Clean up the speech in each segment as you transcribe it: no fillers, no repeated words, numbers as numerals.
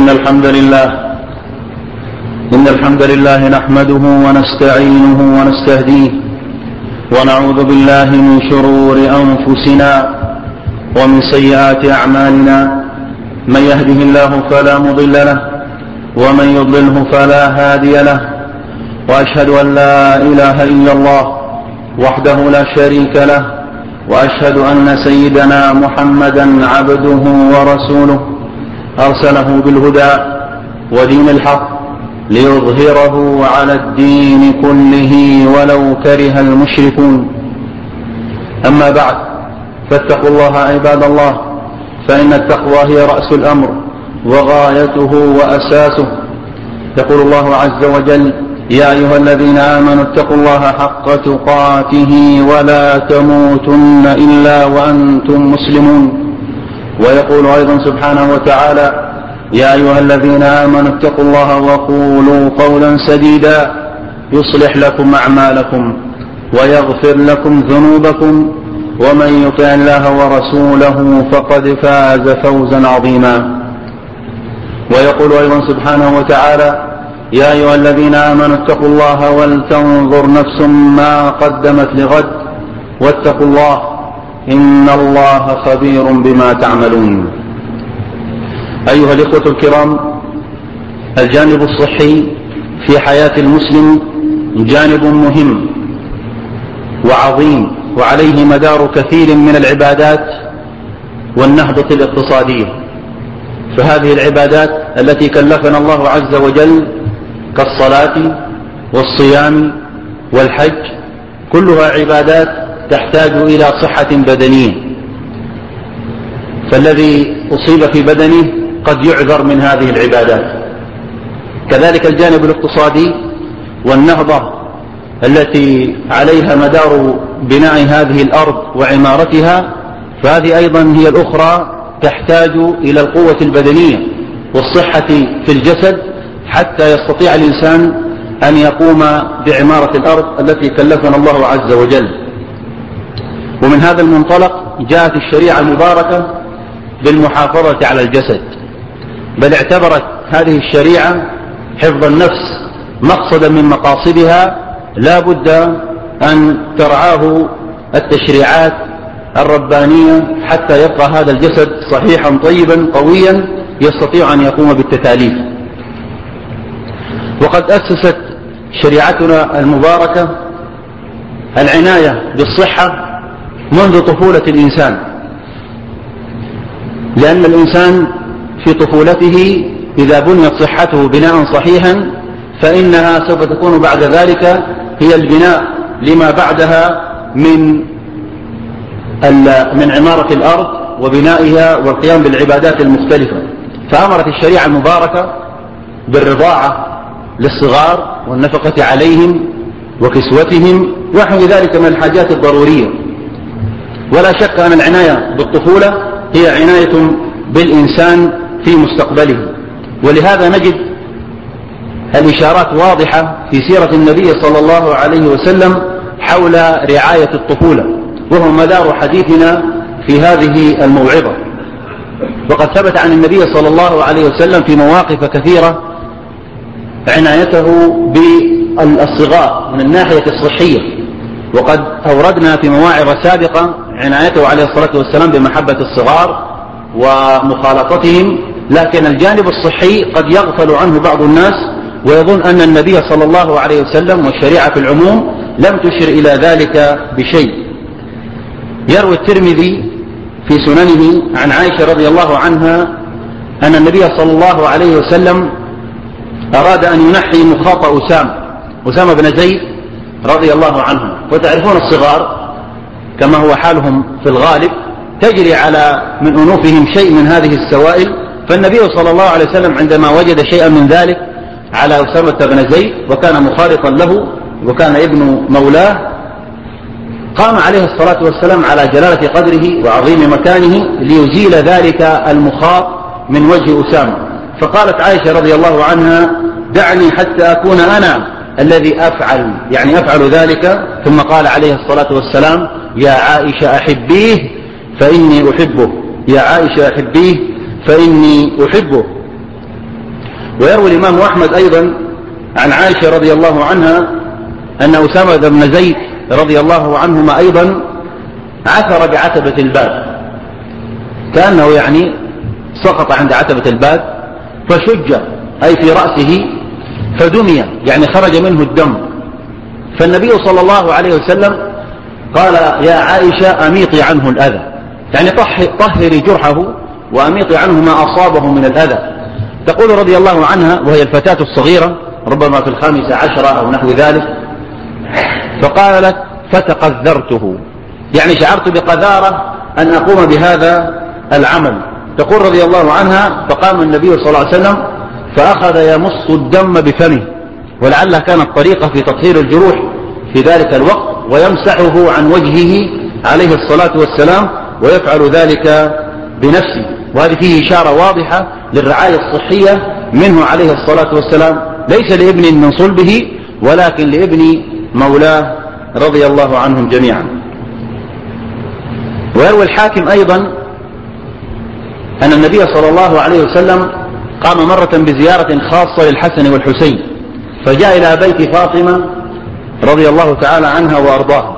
إن الحمد لله نحمده ونستعينه ونستهديه ونعوذ بالله من شرور أنفسنا ومن سيئات أعمالنا. من يهده الله فلا مضل له ومن يضلله فلا هادي له، وأشهد أن لا إله إلا الله وحده لا شريك له، وأشهد أن سيدنا محمدا عبده ورسوله أرسله بالهدى ودين الحق ليظهره على الدين كله ولو كره المشركون. أما بعد، فاتقوا الله عباد الله، فإن التقوى هي رأس الأمر وغايته وأساسه. يقول الله عز وجل: يا أيها الذين آمنوا اتقوا الله حق تقاته ولا تموتن إلا وأنتم مسلمون. ويقول أيضا سبحانه وتعالى: يا أيها الذين آمنوا اتقوا الله وقولوا قولا سديدا يصلح لكم أعمالكم ويغفر لكم ذنوبكم، ومن يطع الله ورسوله فقد فاز فوزا عظيما. ويقول أيضا سبحانه وتعالى: يا أيها الذين آمنوا اتقوا الله ولتنظر نفس ما قدمت لغد واتقوا الله إن الله خبير بما تعملون. أيها الإخوة الكرام، الجانب الصحي في حياة المسلم جانب مهم وعظيم، وعليه مدار كثير من العبادات والنهضة الاقتصادية. فهذه العبادات التي كلفنا الله عز وجل كالصلاة والصيام والحج كلها عبادات تحتاج إلى صحة بدنية، فالذي أصيب في بدنه قد يعذر من هذه العبادات. كذلك الجانب الاقتصادي والنهضة التي عليها مدار بناء هذه الأرض وعمارتها، فهذه أيضا هي الأخرى تحتاج إلى القوة البدنية والصحة في الجسد حتى يستطيع الإنسان أن يقوم بعمارة الأرض التي كلفنا الله عز وجل. ومن هذا المنطلق جاءت الشريعة المباركة بالمحافظة على الجسد، بل اعتبرت هذه الشريعة حفظ النفس مقصدا من مقاصدها لا بد أن ترعاه التشريعات الربانية حتى يبقى هذا الجسد صحيحا طيبا قويا يستطيع أن يقوم بالتكاليف. وقد أسست شريعتنا المباركة العناية بالصحة منذ طفولة الإنسان، لأن الإنسان في طفولته إذا بنيت صحته بناء صحيحا فإنها سوف تكون بعد ذلك هي البناء لما بعدها من عمارة الأرض وبنائها والقيام بالعبادات المختلفة. فأمرت الشريعة المباركة بالرضاعة للصغار والنفقة عليهم وكسوتهم ونحو ذلك من الحاجات الضرورية. ولا شك أن العناية بالطفولة هي عناية بالإنسان في مستقبله، ولهذا نجد الإشارات واضحة في سيرة النبي صلى الله عليه وسلم حول رعاية الطفولة، وهو مدار حديثنا في هذه الموعظة. وقد ثبت عن النبي صلى الله عليه وسلم في مواقف كثيرة عنايته بالصغار من الناحية الصحية، وقد أوردنا في مواعظ سابقة عنايته عليه الصلاة والسلام بمحبة الصغار ومخالطتهم. لكن الجانب الصحي قد يغفل عنه بعض الناس ويظن أن النبي صلى الله عليه وسلم والشريعة في العموم لم تشر إلى ذلك بشيء. يروي الترمذي في سننه عن عائشة رضي الله عنها أن النبي صلى الله عليه وسلم أراد أن ينحي مخاط أسامة بن زيد رضي الله عنه. وتعرفون الصغار كما هو حالهم في الغالب تجري على من أنوفهم شيء من هذه السوائل، فالنبي صلى الله عليه وسلم عندما وجد شيئا من ذلك على أسامة بن زيد وكان مخالطا له وكان ابن مولاه، قام عليه الصلاة والسلام على جلالة قدره وعظيم مكانه ليزيل ذلك المخاط من وجه أسامة. فقالت عائشة رضي الله عنها: دعني حتى أكون أنا الذي أفعل ذلك. ثم قال عليه الصلاة والسلام: يا عائشة أحبيه فإني أحبه، يا عائشة أحبيه فإني أحبه. ويروي الإمام أحمد أيضا عن عائشة رضي الله عنها أن أسامة بن زيد رضي الله عنهما أيضا عثر بعتبة الباب، كأنه يعني سقط عند عتبة الباب فشج أي في رأسه فدمي، يعني خرج منه الدم. فالنبي صلى الله عليه وسلم قال يا عائشة أميطي عنه الأذى، يعني طهري جرحه وأميطي عنه ما أصابه من الأذى. تقول رضي الله عنها وهي الفتاة الصغيرة ربما في 15 أو نحو ذلك، فقالت فتقذرته، يعني شعرت بقذارة أن أقوم بهذا العمل. تقول رضي الله عنها فقام النبي صلى الله عليه وسلم فأخذ يمص الدم بفمه، ولعلها كانت طريقة في تطهير الجروح في ذلك الوقت، ويمسحه عن وجهه عليه الصلاة والسلام ويفعل ذلك بنفسه. وهذه فيه إشارة واضحة للرعاية الصحية منه عليه الصلاة والسلام، ليس لابن من صلبه ولكن لابن مولاه رضي الله عنهم جميعا. ويروي الحاكم أيضا أن النبي صلى الله عليه وسلم قام مرة بزيارة خاصة للحسن والحسين، فجاء إلى بيت فاطمة رضي الله تعالى عنها وأرضاها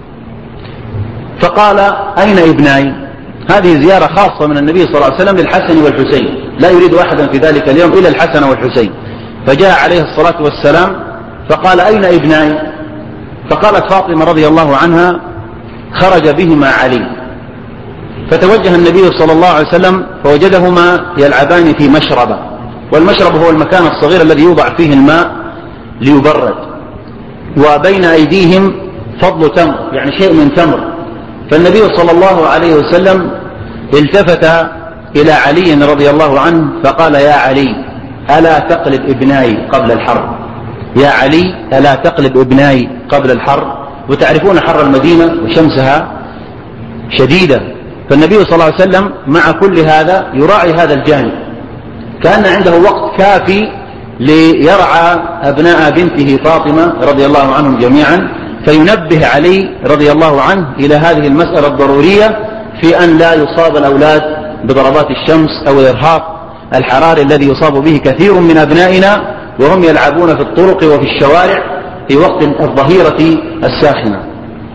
فقال أين ابناي؟ هذه زيارة خاصة من النبي صلى الله عليه وسلم للحسن والحسين، لا يريد أحدا في ذلك اليوم إلا الحسن والحسين. فجاء عليه الصلاة والسلام فقال أين ابناي؟ فقالت فاطمة رضي الله عنها خرج بهما علي. فتوجه النبي صلى الله عليه وسلم فوجدهما يلعبان في مشربة، والمشرب هو المكان الصغير الذي يوضع فيه الماء ليبرد، وبين أيديهم فضل تمر، يعني شيء من تمر. فالنبي صلى الله عليه وسلم التفت إلى علي رضي الله عنه فقال يا علي ألا تقلب ابناي قبل الحر؟ يا علي ألا تقلب ابناي قبل الحر؟ وتعرفون حر المدينة وشمسها شديدة، فالنبي صلى الله عليه وسلم مع كل هذا يراعي هذا الجانب، كان عنده وقت كافي ليرعى أبناء بنته فاطمة رضي الله عنهم جميعا، فينبه علي رضي الله عنه إلى هذه المسألة الضرورية في أن لا يصاب الأولاد بضربات الشمس أو الإرهاق الحراري الذي يصاب به كثير من أبنائنا وهم يلعبون في الطرق وفي الشوارع في وقت الظهيرة الساخنة.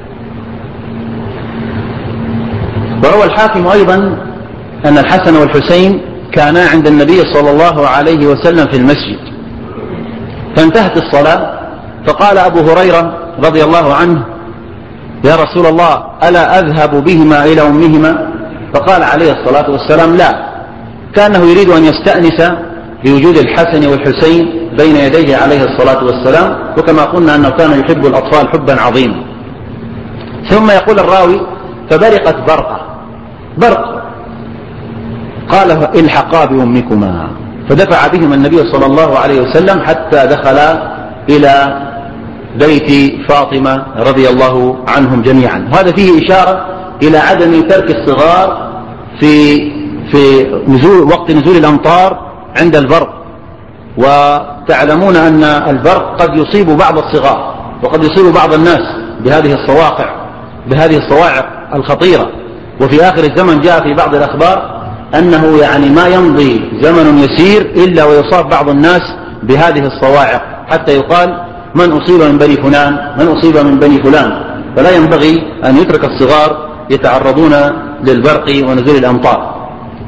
وروى الحاكم أيضا أن الحسن والحسين كانا عند النبي صلى الله عليه وسلم في المسجد، فانتهت الصلاة فقال أبو هريرة رضي الله عنه يا رسول الله ألا أذهب بهما إلى أمهما؟ فقال عليه الصلاة والسلام لا، كأنه يريد أن يستأنس بوجود الحسن والحسين بين يديه عليه الصلاة والسلام، وكما قلنا أنه كان يحب الأطفال حبا عظيما. ثم يقول الراوي فبرقت برق قال الحقا بأمكما، فدفع بهم النبي صلى الله عليه وسلم حتى دخل إلى بيت فاطمة رضي الله عنهم جميعا. وهذا فيه إشارة إلى عدم ترك الصغار في وقت نزول الأمطار عند البرق، وتعلمون أن البرق قد يصيب بعض الصغار وقد يصيب بعض الناس بهذه الصواعق الخطيرة. وفي آخر الزمن جاء في بعض الأخبار أنه يعني ما يمضي زمن يسير إلا ويصاب بعض الناس بهذه الصواعق، حتى يقال من أصيب من بني فلان من أصيب من بني فلان. فلا ينبغي أن يترك الصغار يتعرضون للبرق ونزول الأمطار.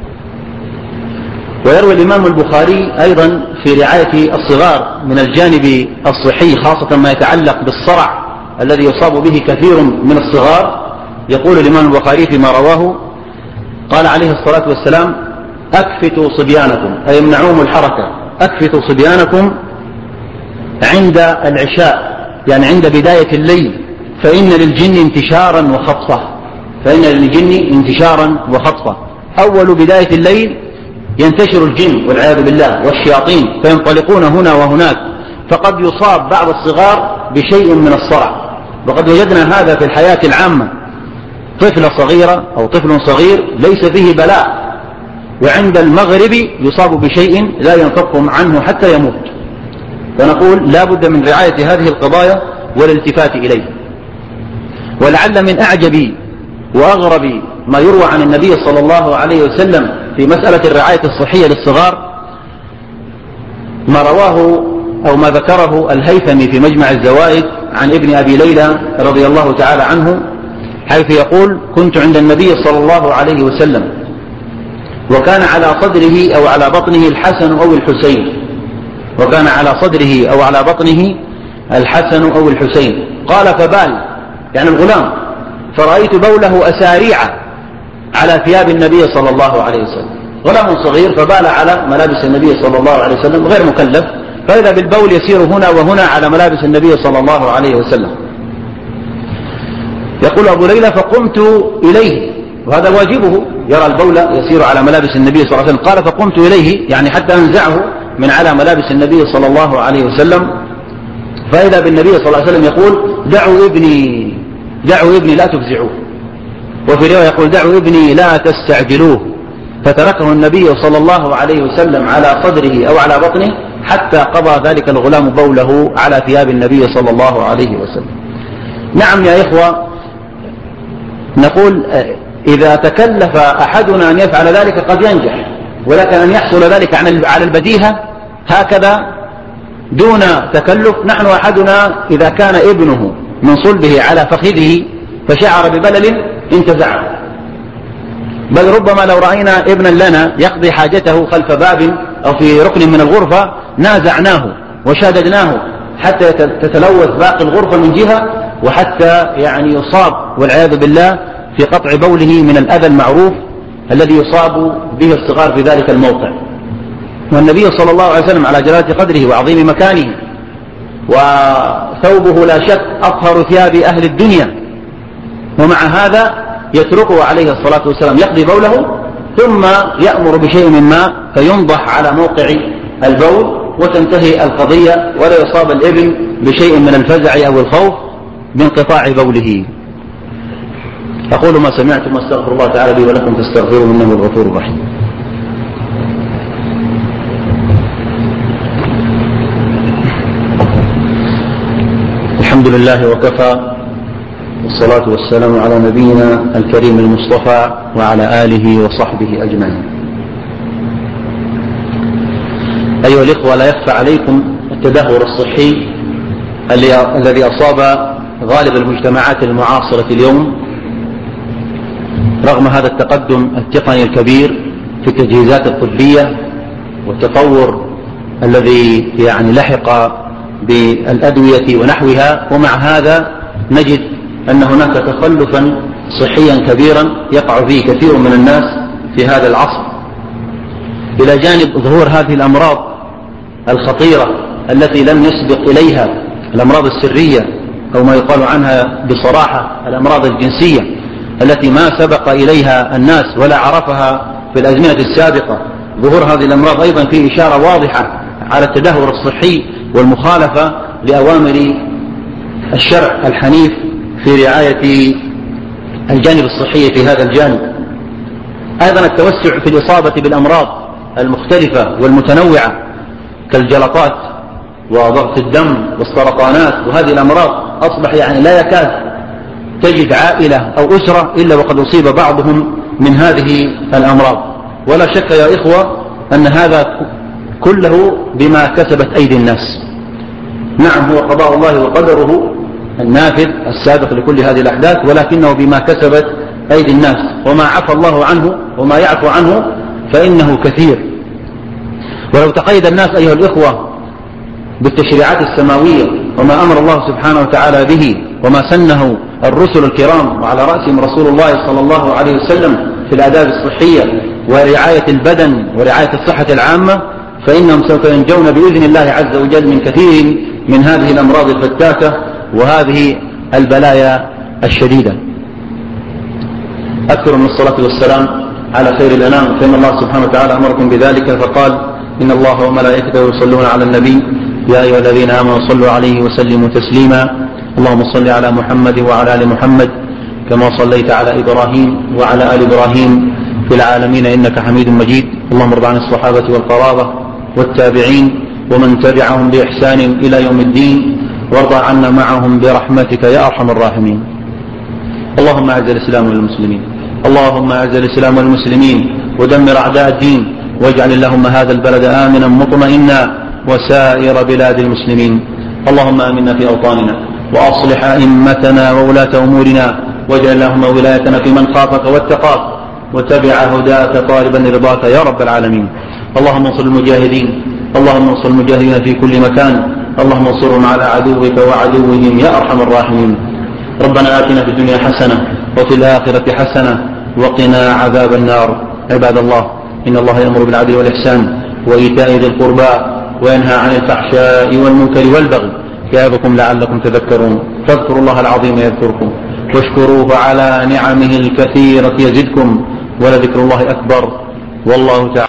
ويروي الإمام البخاري أيضا في رعاية الصغار من الجانب الصحي، خاصة ما يتعلق بالصرع الذي يصاب به كثير من الصغار. يقول الإمام البخاري فيما رواه قال عليه الصلاة والسلام أكفتوا صبيانكم، أي يمنعوهم الحركة، أكفتوا صبيانكم عند العشاء، يعني عند بداية الليل، فإن للجن انتشارا وخطفة. أول بداية الليل ينتشر الجن والعياذ بالله والشياطين فينطلقون هنا وهناك، فقد يصاب بعض الصغار بشيء من الصرع. وقد وجدنا هذا في الحياة العامة، طفلة صغيرة أو طفل صغير ليس فيه بلاء، وعند المغرب يصاب بشيء لا ينفك عنه حتى يموت. فنقول لا بد من رعاية هذه القضايا والالتفات إليه. ولعل من أعجب وأغرب ما يروى عن النبي صلى الله عليه وسلم في مسألة الرعاية الصحية للصغار ما رواه أو ما ذكره الهيثمي في مجمع الزوائد عن ابن أبي ليلى رضي الله تعالى عنه، حيث يقول: كنت عند النبي صلى الله عليه وسلم وكان على صدره أو على بطنه الحسن أو الحسين، وكان على صدره أو على بطنه الحسن أو الحسين. قال: فبال، يعني الغلام، فرأيت بوله أساريع على ثياب النبي صلى الله عليه وسلم. غلام صغير فبال على ملابس النبي صلى الله عليه وسلم غير مكلف، فإذا بالبول يسير هنا وهنا على ملابس النبي صلى الله عليه وسلم. يقول أبو ليلى: فقمت إليه، وهذا واجبه، يرى البول يسير على ملابس النبي صلى الله عليه وسلم. قال: فقمت إليه، يعني حتى أنزعه من على ملابس النبي صلى الله عليه وسلم، فإذا بالنبي صلى الله عليه وسلم يقول: دعوا ابني لا تفزعوه. وفي رواية يقول: دعوا ابني لا تستعجلوه. فتركه النبي صلى الله عليه وسلم على صدره أو على بطنه حتى قضى ذلك الغلام بوله على ثياب النبي صلى الله عليه وسلم. نعم يا إخوة، نقول إذا تكلف أحدنا أن يفعل ذلك قد ينجح، ولكن أن يحصل ذلك على البديهة هكذا دون تكلف. نحن أحدنا إذا كان ابنه من صلبه على فخذه فشعر ببلل انتزعه، بل ربما لو رأينا ابنا لنا يقضي حاجته خلف باب أو في ركن من الغرفة نازعناه وشاددناه حتى تتلوث باقي الغرفة من جهة، وحتى يعني يصاب والعياذ بالله في قطع بوله من الأذى المعروف الذي يصاب به الصغار في ذلك الموقع. والنبي صلى الله عليه وسلم على جلالة قدره وعظيم مكانه، وثوبه لا شك أطهر ثياب أهل الدنيا، ومع هذا يتركه عليه الصلاة والسلام يقضي بوله ثم يأمر بشيء من ماء فينضح على موقع البول وتنتهي القضية، ولا يصاب الابن بشيء من الفزع أو الخوف بانقطاع بوله. أقول ما سمعتم واستغفر الله تعالى لي ولكم فاستغفروه إنه الغفور الرحيم. الحمد لله وكفى، والصلاة والسلام على نبينا الكريم المصطفى وعلى آله وصحبه أجمعين. أيها الإخوة، لا يخفى عليكم التدهور الصحي الذي أصاب غالب المجتمعات المعاصرة اليوم رغم هذا التقدم التقني الكبير في التجهيزات الطبية والتطور الذي يعني لحق بالأدوية ونحوها. ومع هذا نجد أن هناك تخلفا صحيا كبيرا يقع فيه كثير من الناس في هذا العصر، إلى جانب ظهور هذه الأمراض الخطيرة التي لم يسبق إليها، الأمراض السرية أو ما يقال عنها بصراحة الأمراض الجنسية التي ما سبق إليها الناس ولا عرفها في الأزمنة السابقة. ظهور هذه الأمراض أيضا فيه إشارة واضحة على التدهور الصحي والمخالفة لأوامر الشرع الحنيف في رعاية الجانب الصحي في هذا الجانب. أيضا التوسع في الإصابة بالأمراض المختلفة والمتنوعة كالجلطات وضغط الدم والسرطانات، وهذه الأمراض أصبح يعني لا يكاد تجد عائلة أو أسرة إلا وقد أصيب بعضهم من هذه الأمراض. ولا شك يا إخوة أن هذا كله بما كسبت أيدي الناس. نعم، هو قضاء الله وقدره النافذ السابق لكل هذه الأحداث، ولكنه بما كسبت أيدي الناس، وما عفى الله عنه وما يعفو عنه فإنه كثير. ولو تقيد الناس أيها الإخوة بالتشريعات السماوية وما أمر الله سبحانه وتعالى به وما سنه الرسل الكرام وعلى رأسهم رسول الله صلى الله عليه وسلم في الآداب الصحية ورعاية البدن ورعاية الصحة العامة، فإنهم سوف ينجون بإذن الله عز وجل من كثير من هذه الأمراض الفتاكة وهذه البلايا الشديدة. أكثر من الصلاة والسلام على خير الأنام، فإن الله سبحانه وتعالى أمركم بذلك فقال: إن الله وملائكته يصلون على النبي يا أيها الذين آمنوا صلوا عليه وسلموا تسليما. اللهم صل على محمد وعلى آل محمد كما صليت على إبراهيم وعلى آل إبراهيم في العالمين إنك حميد مجيد. اللهم ارض عن الصحابة والقرابة والتابعين ومن تبعهم بإحسان إلى يوم الدين، وارض عنا معهم برحمتك يا أرحم الراحمين. اللهم أعز الإسلام والمسلمين، اللهم أعز الإسلام والمسلمين ودمر أعداء الدين، واجعل اللهم هذا البلد آمنا مطمئنا وسائر بلاد المسلمين. اللهم آمنا في أوطاننا وأصلح أئمتنا وولاة أمورنا، واجعل اللهم ولايتنا في من خافك واتقاك وتبع هداك طالبا لرضاك يا رب العالمين. اللهم انصر المجاهدين، اللهم انصر المجاهدين في كل مكان، اللهم انصرهم على عدوك وعدوهم يا أرحم الراحمين. ربنا آتنا في الدنيا حسنة وفي الآخرة حسنة وقنا عذاب النار. عباد الله، إن الله يأمر بالعدل والإحسان وإيتاء ذي القربى وينهى عن الفحشاء والمنكر والبغي يعظكم لعلكم تذكرون. فاذكروا الله العظيم يذكركم واشكروه على نعمه الكثيرة يزدكم ولذكر الله أكبر والله تعالى